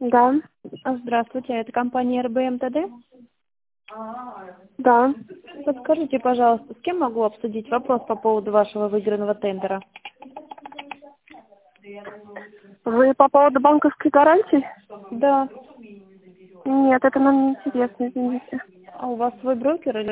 Да, Здравствуйте, это компания РБМТД. да. Подскажите, пожалуйста, с кем могу обсудить вопрос по поводу вашего выигранного тендера? Вы по поводу банковской гарантии? Да. Нет, это нам не интересно, извините. А у вас свой брокер или